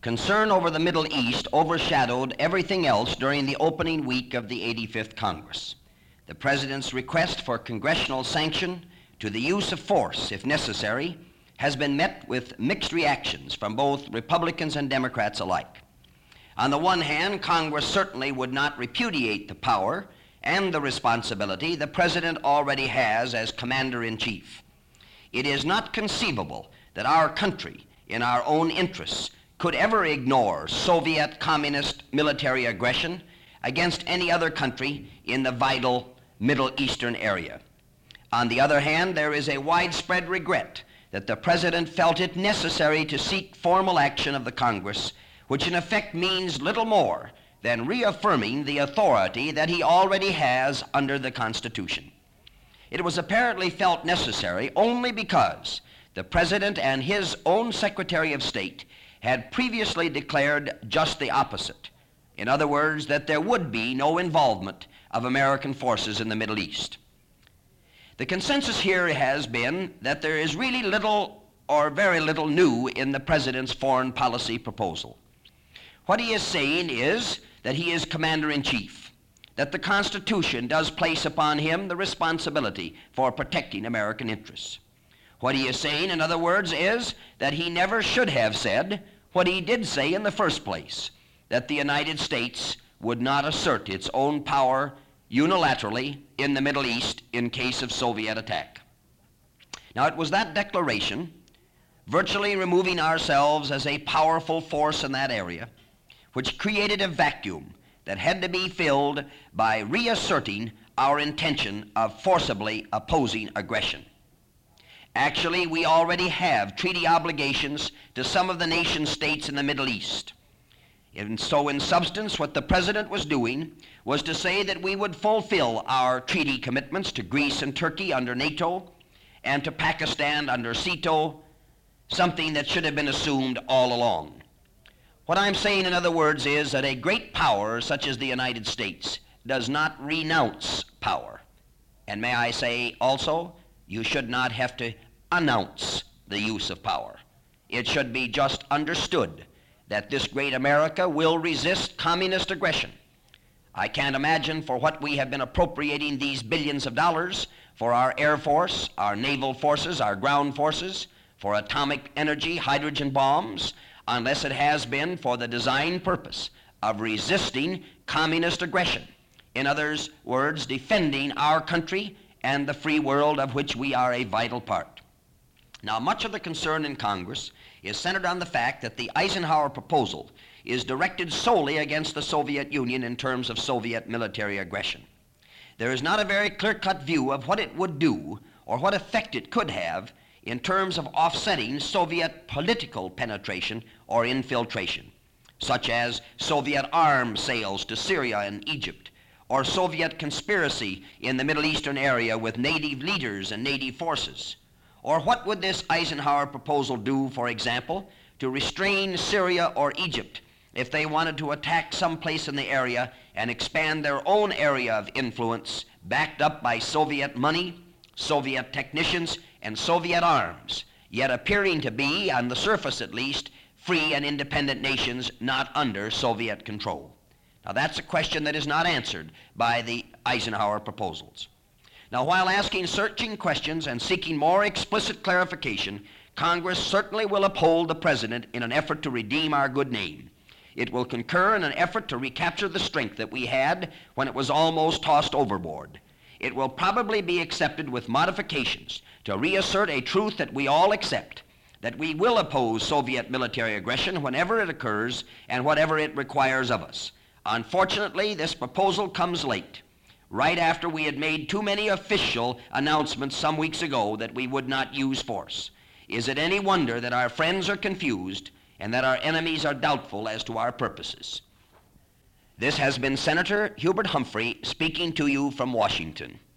Concern over the Middle East overshadowed everything else during the opening week of the 85th Congress. The President's request for congressional sanction to the use of force, if necessary, has been met with mixed reactions from both Republicans and Democrats alike. On the one hand, Congress certainly would not repudiate the power and the responsibility the President already has as Commander-in-Chief. It is not conceivable that our country, in our own interests, could ever ignore Soviet communist military aggression against any other country in the vital Middle Eastern area. On the other hand, there is a widespread regret that the President felt it necessary to seek formal action of the Congress, which in effect means little more than reaffirming the authority that he already has under the Constitution. It was apparently felt necessary only because the President and his own Secretary of State had previously declared just the opposite. In other words, that there would be no involvement of American forces in the Middle East. The consensus here has been that there is really little or very little new in the President's foreign policy proposal. What he is saying is that he is Commander-in-Chief, that the Constitution does place upon him the responsibility for protecting American interests. What he is saying, in other words, is that he never should have said what he did say in the first place, that the United States would not assert its own power unilaterally in the Middle East in case of Soviet attack. Now, it was that declaration, virtually removing ourselves as a powerful force in that area, which created a vacuum that had to be filled by reasserting our intention of forcibly opposing aggression. Actually, we already have treaty obligations to some of the nation states in the Middle East. And so in substance, what the President was doing was to say that we would fulfill our treaty commitments to Greece and Turkey under NATO and to Pakistan under SEATO, something that should have been assumed all along. What I'm saying, in other words, is that a great power such as the United States does not renounce power. And may I say also, you should not have to announce the use of power. It should be just understood that this great America will resist communist aggression. I can't imagine for what we have been appropriating these billions of dollars for our Air Force, our naval forces, our ground forces, for atomic energy, hydrogen bombs, unless it has been for the design purpose of resisting communist aggression. In other words, defending our country and the free world of which we are a vital part. Now, much of the concern in Congress is centered on the fact that the Eisenhower proposal is directed solely against the Soviet Union in terms of Soviet military aggression. There is not a very clear-cut view of what it would do or what effect it could have in terms of offsetting Soviet political penetration or infiltration, such as Soviet arms sales to Syria and Egypt, or Soviet conspiracy in the Middle Eastern area with native leaders and native forces. Or what would this Eisenhower proposal do, for example, to restrain Syria or Egypt if they wanted to attack some place in the area and expand their own area of influence backed up by Soviet money, Soviet technicians, and Soviet arms, yet appearing to be, on the surface at least, free and independent nations not under Soviet control? Now, that's a question that is not answered by the Eisenhower proposals. Now, while asking searching questions and seeking more explicit clarification, Congress certainly will uphold the President in an effort to redeem our good name. It will concur in an effort to recapture the strength that we had when it was almost tossed overboard. It will probably be accepted with modifications to reassert a truth that we all accept, that we will oppose Soviet military aggression whenever it occurs and whatever it requires of us. Unfortunately, this proposal comes late, right after we had made too many official announcements some weeks ago that we would not use force. Is it any wonder that our friends are confused and that our enemies are doubtful as to our purposes? This has been Senator Hubert Humphrey speaking to you from Washington.